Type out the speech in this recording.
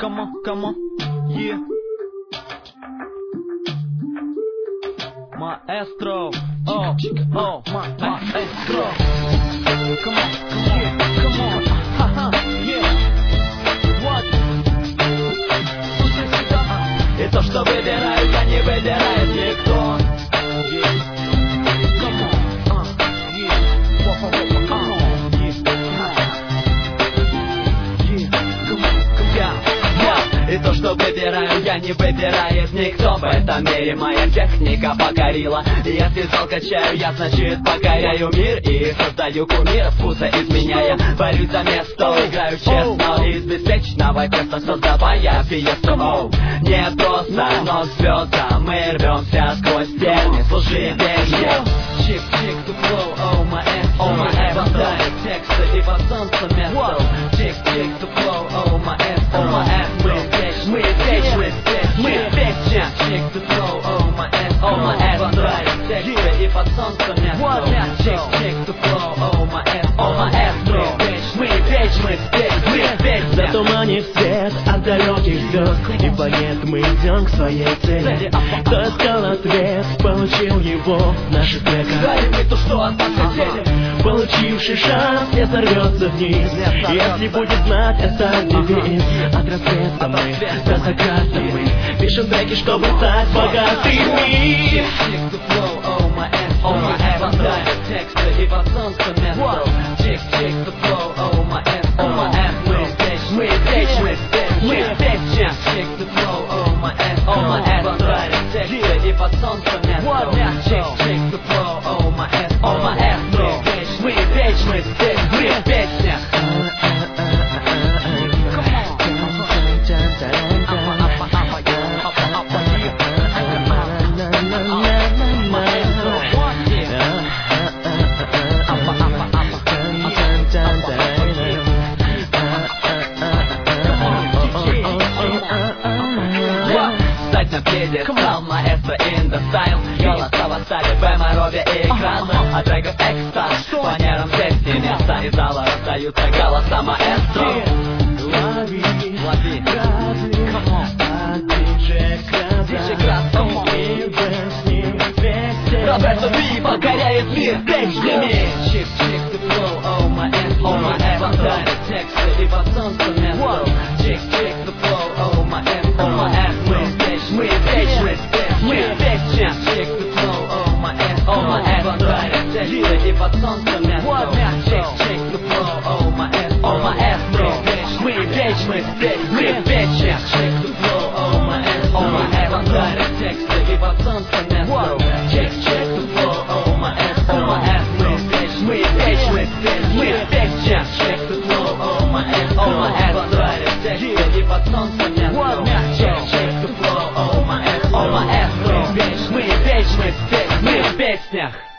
come on, yeah. Maestro, oh, maestro. Come on, yeah, come on, haha, yeah. What? Слушай сюда. И то, что выбираю, я не выбирает никто. Yeah. Come on, yeah. Come on, yeah. Yeah, come on, И то, что выбираю, я не выбирает никто. В этом мире моя техника покорила. И если зал качаю, я, значит, покоряю мир. И создаю кумир, вкуса изменяя. Борюсь за место, играю честно. Из беспечного теста создавая фиесту. Не просто, но звезда. Мы рвемся сквозь терни. Служи вере. Чик-чик, to flow, oh my ass, хватает тексты и пацан с места. Чик-чик, to flow, oh my ass, мы песня. Чик, to flow, oh my ass, хватает тексты и пацан с места. Чик-чик, to flow, oh my ass, мы песня. За тумане свет от далеких звезд, и поэт мы идем к своей цели. Кто искал ответ, получил его в наших треках. Дали мы то, что от нас хотели. Получивший шанс не сорвется вниз, если будет знать это девиз. От рассвета мы до заката мы пишем треки, чтобы стать богатыми. Хватает тексты и пацан с места. Чик-чик, to flow, oh my ass, мы песня. Чик, to flow, oh my ass, хватает тексты и пацан с места. Чик-чик, to flow, oh my ass, мы песня. Стать на пьедестал, маэстро in the style. Голоса восстали в эморове и экрана. От треков экстаз, по нервам здесь не место. Из зала раздаются голоса маэстро. Лови, Come on, диджей Крас, come on. И вы с ним вместе. Роберто Ви покоряет мир песнями. Чик-чик, to flow, oh my ass, хватает тексты и пацан с места. Чик-чик, to flow, oh my ass, мы песня. Чик, to flow, oh my ass, хватает тексты и пацан с места. Чик-чик, to flow, oh my ass, мы песня. Чик, to flow, oh my ass, хватает тексты и пацан с места. Чик-чик, to flow, oh my ass, мы песня. Чик, to flow, oh my ass, хватает тексты и пацан с места. Чик, to flow, oh my ass, мы песня.